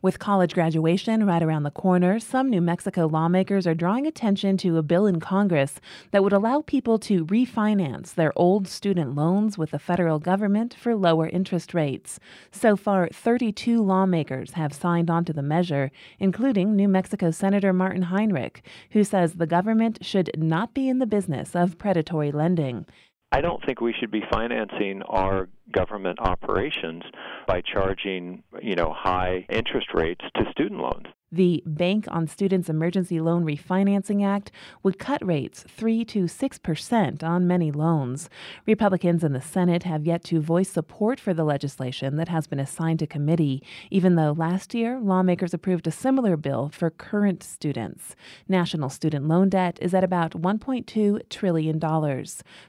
With college graduation right around the corner, some New Mexico lawmakers are drawing attention to a bill in Congress that would allow people to refinance their old student loans with the federal government for lower interest rates. So far, 32 lawmakers have signed on to the measure, including New Mexico Senator Martin Heinrich, who says the government should not be in the business of predatory lending. I don't think we should be financing our government operations by charging, high interest rates to student loans. The Bank on Students Emergency Loan Refinancing Act would cut rates 3 to 6% on many loans. Republicans in the Senate have yet to voice support for the legislation that has been assigned to committee, even though last year lawmakers approved a similar bill for current students. National student loan debt is at about $1.2 trillion.